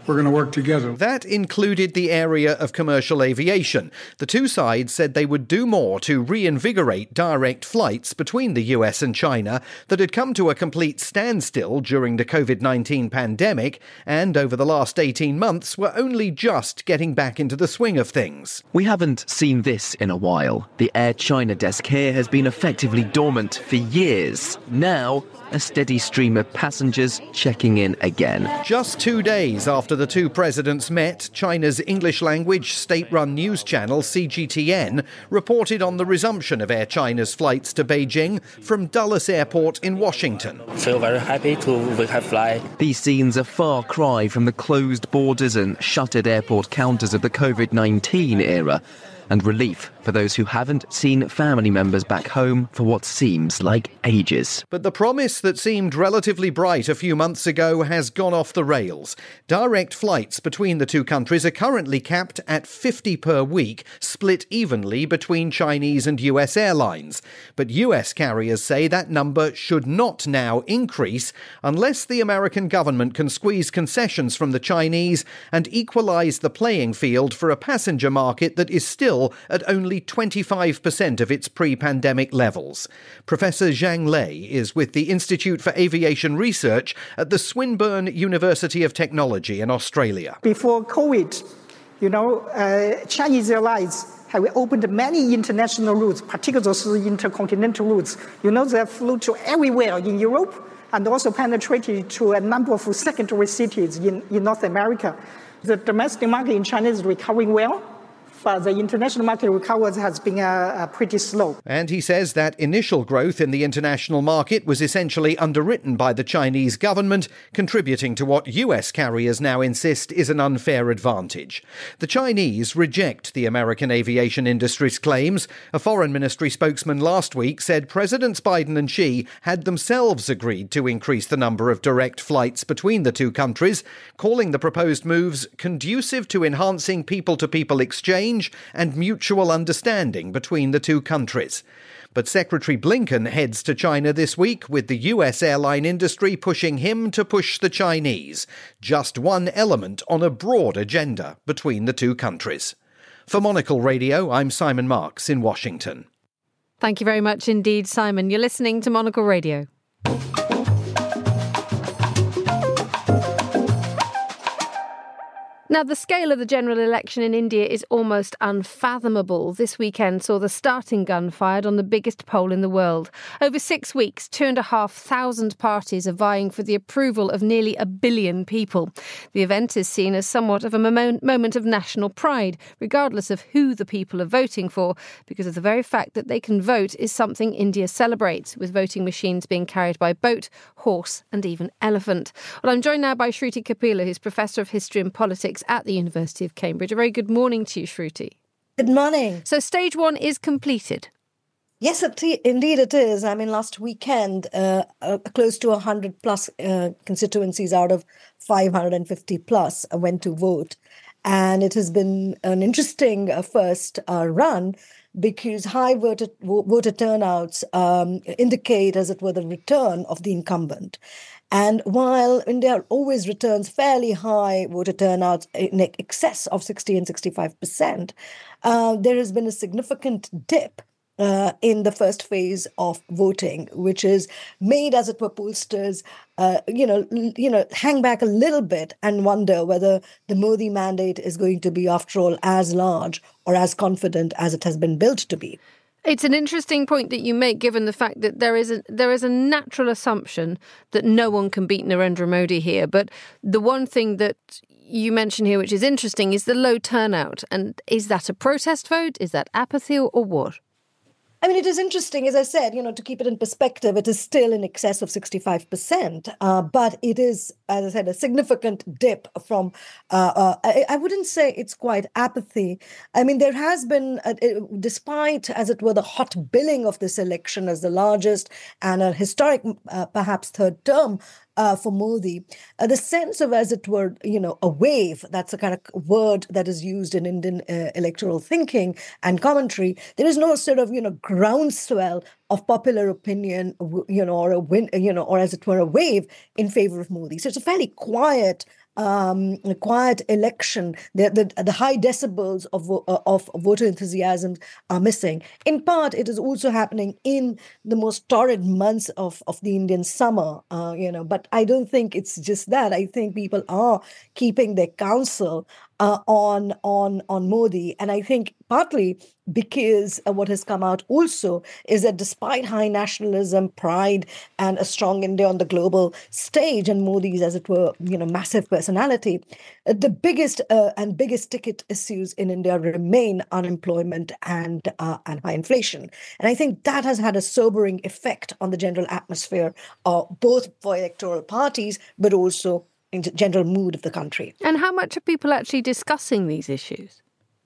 We're going to work together. That included the area of commercial aviation. The two sides said they would do more to reinvigorate direct flights between the U S and China that had come to a complete standstill during the covid nineteen pandemic and over the last eighteen months were only just getting back into the swing of things. We haven't seen this in a while. The Air China desk here has been effectively dormant for years. Now, a steady stream of passengers checking in again. Just two days after the two presidents met, China's English-language state-run news channel C G T N reported on the resumption of Air China's flights to Beijing from Dulles Airport in Washington. Feel very happy to we have fly. These scenes are far cry from the closed borders and shuttered airport counters of the covid nineteen era, and relief for those who haven't seen family members back home for what seems like ages. But the promise that seemed relatively bright a few months ago has gone off the rails. Direct flights between the two countries are currently capped at fifty per week, split evenly between Chinese and U S airlines. But U S carriers say that number should not now increase unless the American government can squeeze concessions from the Chinese and equalise the playing field for a passenger market that is still at only twenty-five percent of its pre-pandemic levels. Professor Zhang Lei is with the Institute for Aviation Research at the Swinburne University of Technology in Australia. Before COVID, you know, uh, Chinese airlines have opened many international routes, particularly intercontinental routes. You know, they flew to everywhere in Europe and also penetrated to a number of secondary cities in, in North America. The domestic market in China is recovering well, but the international market recovery has been uh, uh, pretty slow. And he says that initial growth in the international market was essentially underwritten by the Chinese government, contributing to what U S carriers now insist is an unfair advantage. The Chinese reject the American aviation industry's claims. A foreign ministry spokesman last week said Presidents Biden and Xi had themselves agreed to increase the number of direct flights between the two countries, calling the proposed moves conducive to enhancing people-to-people exchange and mutual understanding between the two countries. But Secretary Blinken heads to China this week, with the U S airline industry pushing him to push the Chinese. Just one element on a broad agenda between the two countries. For Monocle Radio, I'm Simon Marks in Washington. Thank you very much indeed, Simon. You're listening to Monocle Radio. Now, the scale of the general election in India is almost unfathomable. This weekend saw the starting gun fired on the biggest poll in the world. Over six weeks, two and a half thousand parties are vying for the approval of nearly a billion people. The event is seen as somewhat of a moment of national pride, regardless of who the people are voting for, because of the very fact that they can vote is something India celebrates, with voting machines being carried by boat, horse and even elephant. Well, I'm joined now by Shruti Kapila, who's Professor of History and Politics at the University of Cambridge. A very good morning to you, Shruti. Good morning. So stage one is completed. Yes, indeed it is. I mean, last weekend, uh, uh, close to one hundred plus uh, constituencies out of five hundred fifty plus went to vote. And it has been an interesting uh, first uh, run, because high voter, voter turnouts um, indicate, as it were, the return of the incumbent. And while India always returns fairly high voter turnouts in excess of sixty and sixty-five percent, uh, there has been a significant dip uh, in the first phase of voting, which is made, as it were, pollsters, uh, you know, you know, hang back a little bit and wonder whether the Modi mandate is going to be, after all, as large or as confident as it has been built to be. It's an interesting point that you make, given the fact that there is a there is a natural assumption that no one can beat Narendra Modi here. But the one thing that you mention here, which is interesting, is the low turnout. And is that a protest vote? Is that apathy or, or what? I mean, it is interesting, as I said, you know, to keep it in perspective, it is still in excess of sixty-five percent, uh, but it is, as I said, a significant dip from, uh, uh, I, I wouldn't say it's quite apathy. I mean, there has been, a, despite, as it were, the hot billing of this election as the largest and a historic, uh, perhaps third term, Uh, for Modi, uh, the sense of, as it were, you know, a wave, that's a kind of word that is used in Indian uh, electoral thinking and commentary. There is no sort of, you know, groundswell of popular opinion, you know, or a win, you know, or as it were, a wave in favor of Modi. So it's a fairly quiet um, quiet election, the, the, the high decibels of, uh, of voter enthusiasm are missing. In part, it is also happening in the most torrid months of, of the Indian summer, uh, you know, but I don't think it's just that. I think people are keeping their counsel uh, on, on, on Modi. And I think partly because uh, what has come out also is that despite high nationalism, pride, and a strong India on the global stage, and Modi's, as it were, you know, massive personality, uh, the biggest uh, and biggest ticket issues in India remain unemployment and uh, and high inflation. And I think that has had a sobering effect on the general atmosphere, uh, both for electoral parties, but also in the general mood of the country. And how much are people actually discussing these issues?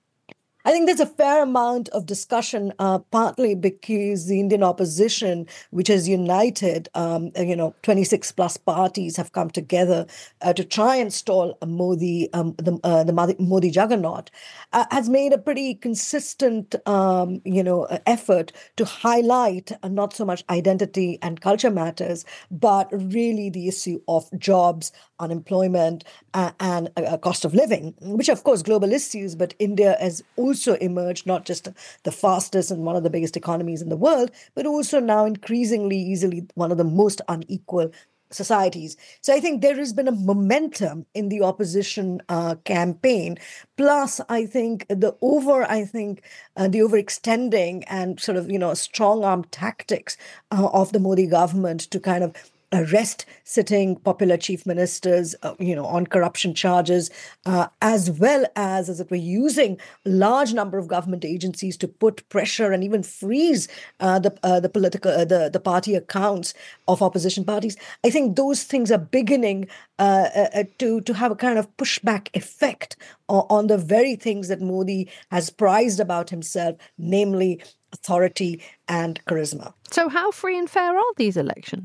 I think there's a fair amount of discussion, uh, partly because the Indian opposition, which has united, um, you know, twenty-six plus parties have come together uh, to try and stall a Modi, um, the, uh, the Modi juggernaut, uh, has made a pretty consistent, um, you know, effort to highlight uh, not so much identity and culture matters, but really the issue of jobs, unemployment, uh, and uh, cost of living, which are, of course, global issues, but India has also emerged not just the fastest and one of the biggest economies in the world, but also now increasingly easily one of the most unequal societies. So I think there has been a momentum in the opposition uh, campaign. Plus, I think the over, I think uh, the overextending and sort of, you know, strong arm tactics uh, of the Modi government to kind of arrest sitting popular chief ministers, uh, you know, on corruption charges, uh, as well as, as it were, using large number of government agencies to put pressure and even freeze uh, the uh, the political uh, the the party accounts of opposition parties. I think those things are beginning uh, uh, to to have a kind of pushback effect on, on the very things that Modi has prized about himself, namely authority and charisma. So, how free and fair are these elections?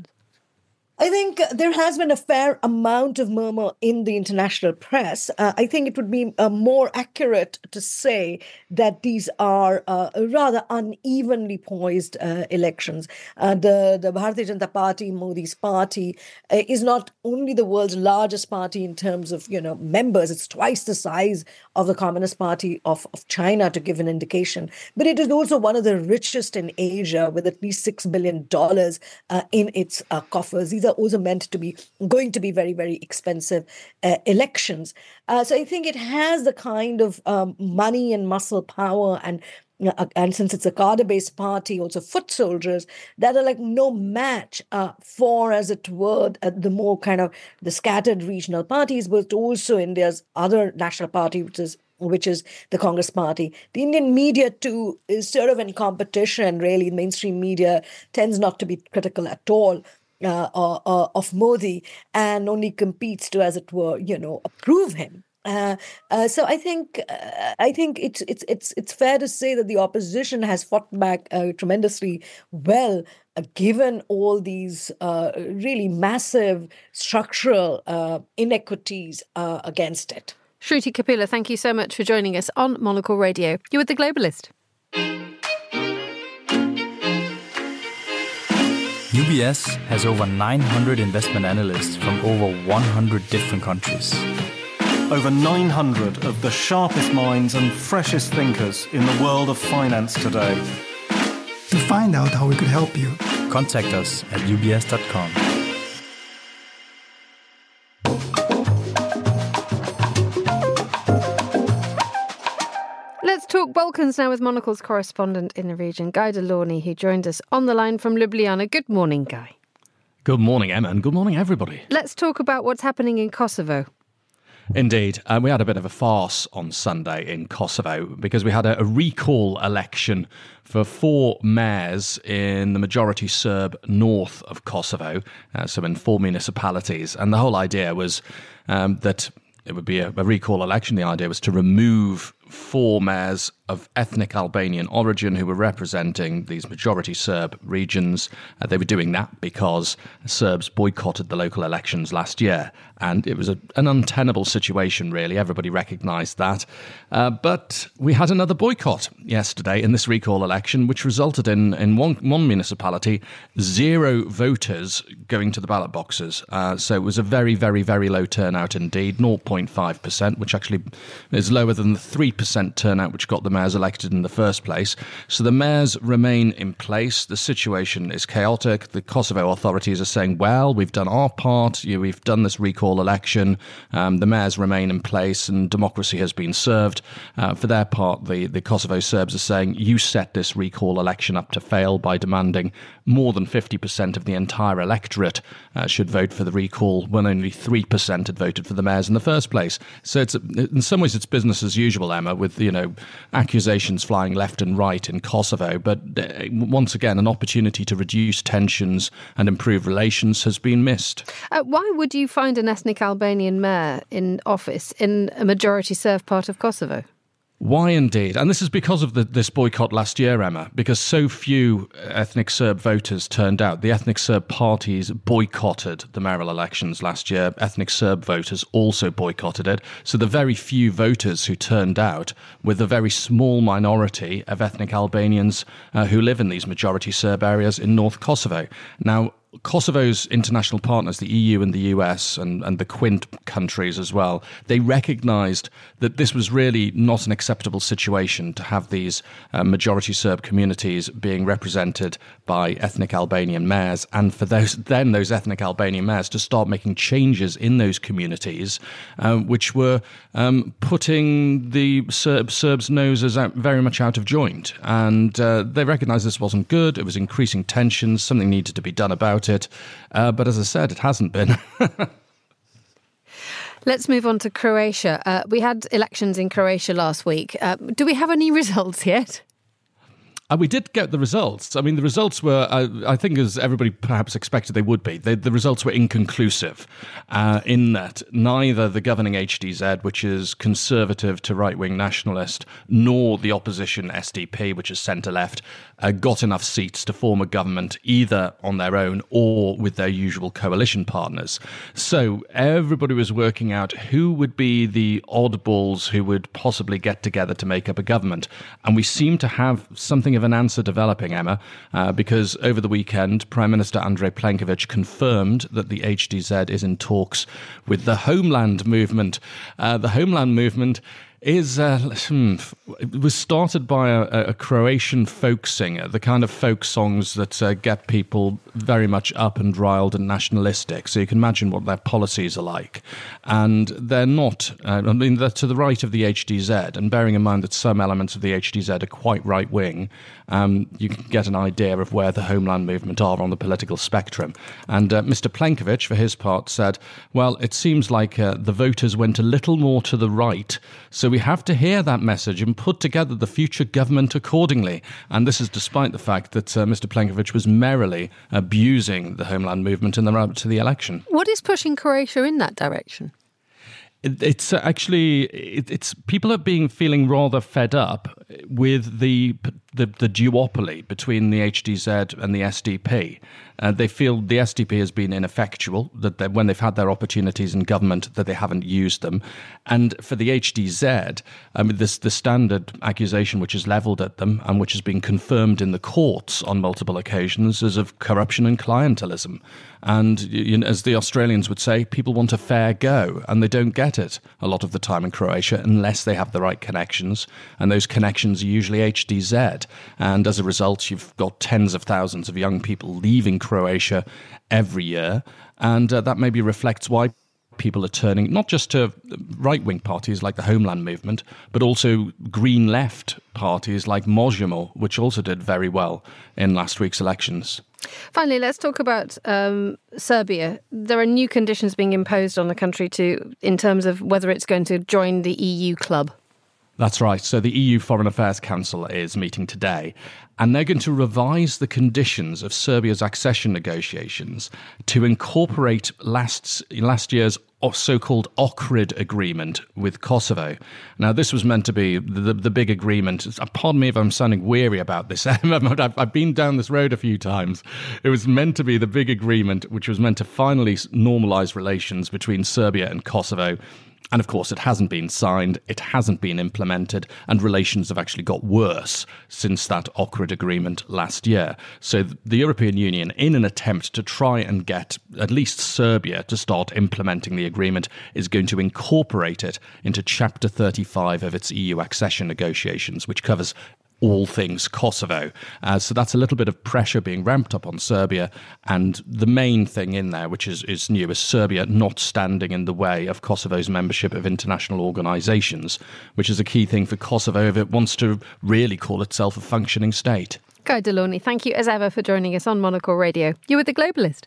I think there has been a fair amount of murmur in the international press. Uh, I think it would be uh, more accurate to say that these are uh, rather unevenly poised uh, elections. Uh, the, the Bharatiya Janata Party, Modi's party, uh, is not only the world's largest party in terms of, you know, members. It's twice the size of the Communist Party of, of China, to give an indication. But it is also one of the richest in Asia, with at least six billion dollars uh, in its uh, coffers. These are also meant to be going to be very, very expensive uh, elections. Uh, so I think it has the kind of um, money and muscle power, and uh, and since it's a cadre-based party, also foot soldiers that are like no match uh, for, as it were, uh, the more kind of the scattered regional parties, but also India's other national party, which is which is the Congress Party. The Indian media, too, is sort of in competition, really. Mainstream media tends not to be critical at all Uh, uh, uh, of Modi, and only competes to, as it were, you know, approve him. Uh, uh, so I think uh, I think it's it's it's it's fair to say that the opposition has fought back uh, tremendously well, uh, given all these uh, really massive structural uh, inequities uh, against it. Shruti Kapila, thank you so much for joining us on Monocle Radio. You're with The Globalist. U B S has over nine hundred investment analysts from over one hundred different countries. Over nine hundred of the sharpest minds and freshest thinkers in the world of finance today. To find out how we could help you, contact us at u b s dot com. Let's talk Balkans now with Monocle's correspondent in the region, Guy Delorney, who joined us on the line from Ljubljana. Good morning, Guy. Good morning, Emma, and good morning, everybody. Let's talk about what's happening in Kosovo. Indeed. Um, we had a bit of a farce on Sunday in Kosovo because we had a, a recall election for four mayors in the majority Serb north of Kosovo, uh, so in four municipalities. And the whole idea was um, that it would be a, a recall election. The idea was to remove four mayors of ethnic Albanian origin who were representing these majority Serb regions. Uh, they were doing that because Serbs boycotted the local elections last year. And it was a, an untenable situation, really. Everybody recognised that. Uh, but we had another boycott yesterday in this recall election, which resulted in, in one, one municipality, zero voters going to the ballot boxes. Uh, so it was a very, very, very low turnout indeed, zero point five percent, which actually is lower than the three percent turnout which got the mayors elected in the first place. So the mayors remain in place. The situation is chaotic. The Kosovo authorities are saying, well, we've done our part. You know, we've done this recall election. Um, the mayors remain in place and democracy has been served. Uh, for their part, the, the Kosovo Serbs are saying, you set this recall election up to fail by demanding more than fifty percent of the entire electorate uh, should vote for the recall when only three percent had voted for the mayors in the first place. So it's in some ways it's business as usual, Emma, with, you know, accusations flying left and right in Kosovo. But uh, once again, an opportunity to reduce tensions and improve relations has been missed. Uh, why would you find an ethnic Albanian mayor in office in a majority Serb part of Kosovo? Why indeed? And this is because of the, this boycott last year, Emma, because so few ethnic Serb voters turned out. The ethnic Serb parties boycotted the mayoral elections last year. Ethnic Serb voters also boycotted it. So the very few voters who turned out were the very small minority of ethnic Albanians uh, who live in these majority Serb areas in North Kosovo. Now, Kosovo's international partners, the E U and the U S and, and the Quint countries as well, they recognised that this was really not an acceptable situation to have these uh, majority Serb communities being represented by ethnic Albanian mayors, and for those then those ethnic Albanian mayors to start making changes in those communities, uh, which were um, putting the Serb, Serbs' noses out, very much out of joint. And uh, they recognised this wasn't good. It was increasing tensions. Something needed to be done about it. Uh, but as I said, it hasn't been. Let's move on to Croatia. Uh, we had elections in Croatia last week. Uh, do we have any results yet? Uh, we did get the results. I mean, the results were, uh, I think, as everybody perhaps expected they would be. They, the results were inconclusive uh, in that neither the governing H D Z, which is conservative to right-wing nationalist, nor the opposition S D P, which is centre-left, uh, got enough seats to form a government either on their own or with their usual coalition partners. So everybody was working out who would be the oddballs who would possibly get together to make up a government. And we seem to have something of an answer developing, Emma, uh, because over the weekend, Prime Minister Andrej Plenković confirmed that the H D Z is in talks with the Homeland Movement. Uh, the Homeland Movement is uh, it was started by a, a Croatian folk singer, the kind of folk songs that uh, get people very much up and riled and nationalistic. So you can imagine what their policies are like. And they're not, uh, I mean, they're to the right of the H D Z. And bearing in mind that some elements of the H D Z are quite right-wing, um, you can get an idea of where the Homeland Movement are on the political spectrum. And uh, Mister Plenković, for his part, said, well, it seems like uh, the voters went a little more to the right, so we have to hear that message and put together the future government accordingly. And this is despite the fact that uh, Mister Plenković was merrily abusing the Homeland Movement in the run-up to the election. What is pushing Croatia in that direction? It, it's uh, actually, it, it's people are being feeling rather fed up with the, the the duopoly between the H D Z and the S D P. Uh, they feel the S D P has been ineffectual, that they, when they've had their opportunities in government, that they haven't used them. And for the H D Z, I mean, this the standard accusation which is levelled at them and which has been confirmed in the courts on multiple occasions is of corruption and clientelism. And you know, as the Australians would say, people want a fair go, and they don't get it a lot of the time in Croatia unless they have the right connections. And those connections are usually H D Z. And as a result, you've got tens of thousands of young people leaving Croatia every year. And uh, that maybe reflects why people are turning not just to right-wing parties like the Homeland Movement, but also green left parties like Možemo, which also did very well in last week's elections. Finally, let's talk about um, Serbia. There are new conditions being imposed on the country to, in terms of whether it's going to join the E U club. That's right. So the E U Foreign Affairs Council is meeting today, and they're going to revise the conditions of Serbia's accession negotiations to incorporate last last year's so-called Ohrid agreement with Kosovo. Now, this was meant to be the, the big agreement. Pardon me if I'm sounding weary about this. I've, I've been down this road a few times. It was meant to be the big agreement, which was meant to finally normalise relations between Serbia and Kosovo. And of course, it hasn't been signed, it hasn't been implemented, and relations have actually got worse since that Ohrid agreement last year. So the European Union, in an attempt to try and get at least Serbia to start implementing the agreement, is going to incorporate it into Chapter thirty-five of its E U accession negotiations, which covers all things Kosovo. Uh, so that's a little bit of pressure being ramped up on Serbia. And the main thing in there, which is, is new, is Serbia not standing in the way of Kosovo's membership of international organisations, which is a key thing for Kosovo if it wants to really call itself a functioning state. Guy Deloney, thank you as ever for joining us on Monocle Radio. You were The Globalist.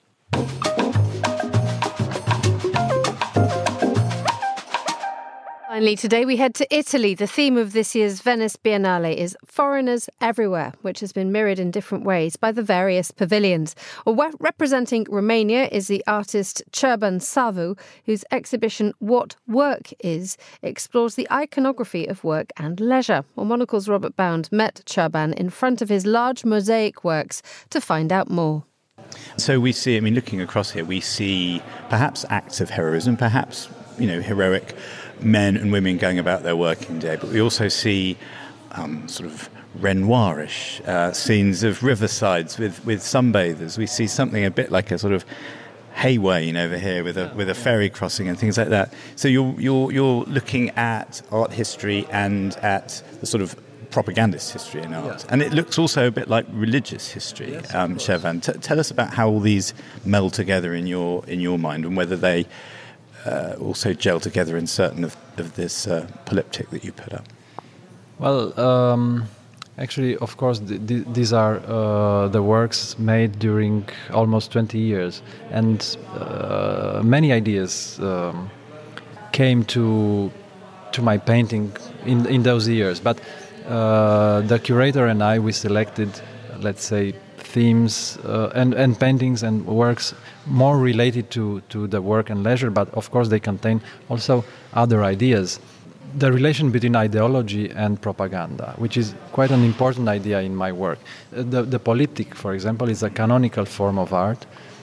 Finally, today we head to Italy. The theme of this year's Venice Biennale is Foreigners Everywhere, which has been mirrored in different ways by the various pavilions. Well, representing Romania is the artist Cerban Savu, whose exhibition What Work Is explores the iconography of work and leisure. Well, Monocle's Robert Bound met Cerban in front of his large mosaic works to find out more. So we see, I mean, looking across here, we see perhaps acts of heroism, perhaps, you know, heroic men and women going about their working day, but we also see um, sort of Renoirish uh, scenes of riversides with, with sunbathers. We see something a bit like a sort of Haywain over here with a with a ferry crossing and things like that. So you're you're you're looking at art history and at the sort of propagandist history in art, yes. And it looks also a bit like religious history. Yes, um, Cerban, T- tell us about how all these meld together in your in your mind, and whether they Uh, also gel together in certain of, of this uh, polyptych that you put up. Well, um, actually, of course, th- th- these are uh, the works made during almost twenty years, and uh, many ideas um, came to to my painting in in those years. But uh, the curator and I, we selected, let's say, themes uh, and, and paintings and works more related to, to the work and leisure, but of course they contain also other ideas. The relation between ideology and propaganda, which is quite an important idea in my work. The, the polyptych, for example, is a canonical form of art.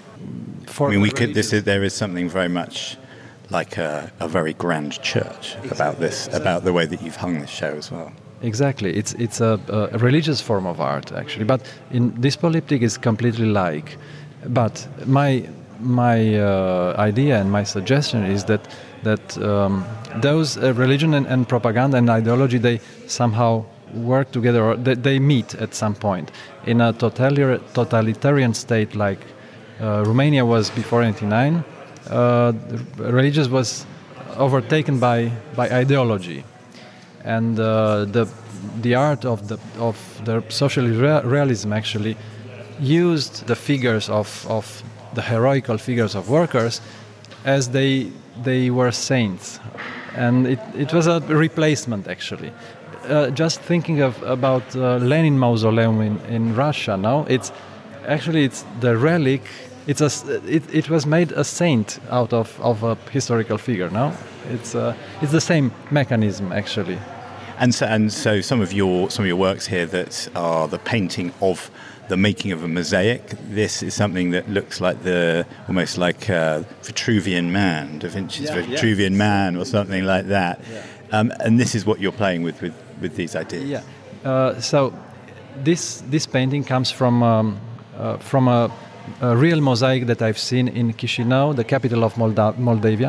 For I mean, we could. This is, there is something very much like a, a very grand church exactly. about this, exactly. about the way that you've hung this show as well. Exactly, it's it's a, a religious form of art actually, but in this polyptych is completely like. But my my uh, idea and my suggestion is that that um, those uh, religion and, and propaganda and ideology, they somehow work together, or they, they meet at some point. In a totalitarian totalitarian state like uh, Romania was before ninety-nine, uh, religious was overtaken by by ideology. And uh, the the art of the of the social rea- realism actually used the figures of, of the heroical figures of workers as they they were saints, and it, it was a replacement actually. Uh, just thinking of about uh, Lenin Mausoleum in, in Russia now, it's actually it's the relic. It's a it, it was made a saint out of, of a historical figure. Now it's uh, it's the same mechanism actually. And so, and so some of your some of your works here that are the painting of the making of a mosaic. This is something that looks like the almost like uh, Vitruvian Man, Da Vinci's yeah, Vitruvian yeah. Man, or something like that. Yeah. Um, and this is what you're playing with with, with these ideas. Yeah. Uh, so this this painting comes from um, uh, from a, a real mosaic that I've seen in Chisinau, the capital of Molda- Moldavia,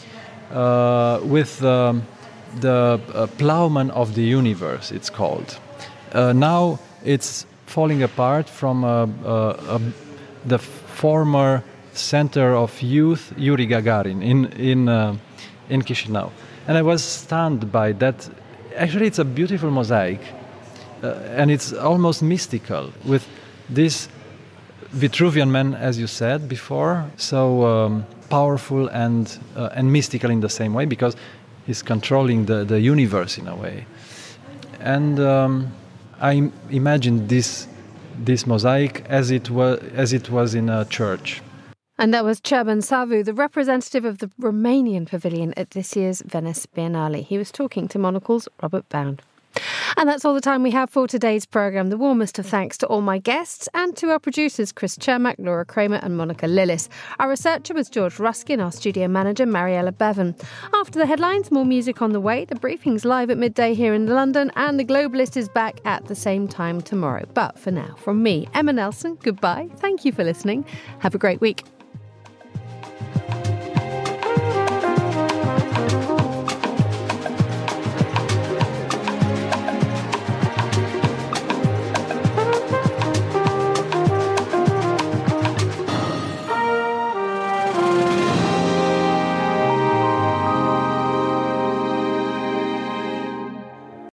uh, with. Um, The uh, Plowman of the Universe, it's called. Uh, now it's falling apart from uh, uh, uh, the former center of youth, Yuri Gagarin, in in uh, in Chisinau, and I was stunned by that. Actually, it's a beautiful mosaic, uh, and it's almost mystical with this Vitruvian Man, as you said before, so um, powerful and uh, and mystical in the same way, because he's controlling the, the universe in a way. And um, I imagine this this mosaic as it was as it was in a church. And that was Cerban Savu, the representative of the Romanian pavilion at this year's Venice Biennale. He was talking to Monocle's Robert Bound. And that's all the time we have for today's programme. The warmest of thanks to all my guests and to our producers, Chris Chermack, Laura Kramer and Monica Lillis. Our researcher was George Ruskin, our studio manager, Mariella Bevan. After the headlines, more music on the way. The briefing's live at midday here in London, and The Globalist is back at the same time tomorrow. But for now, from me, Emma Nelson, goodbye. Thank you for listening. Have a great week.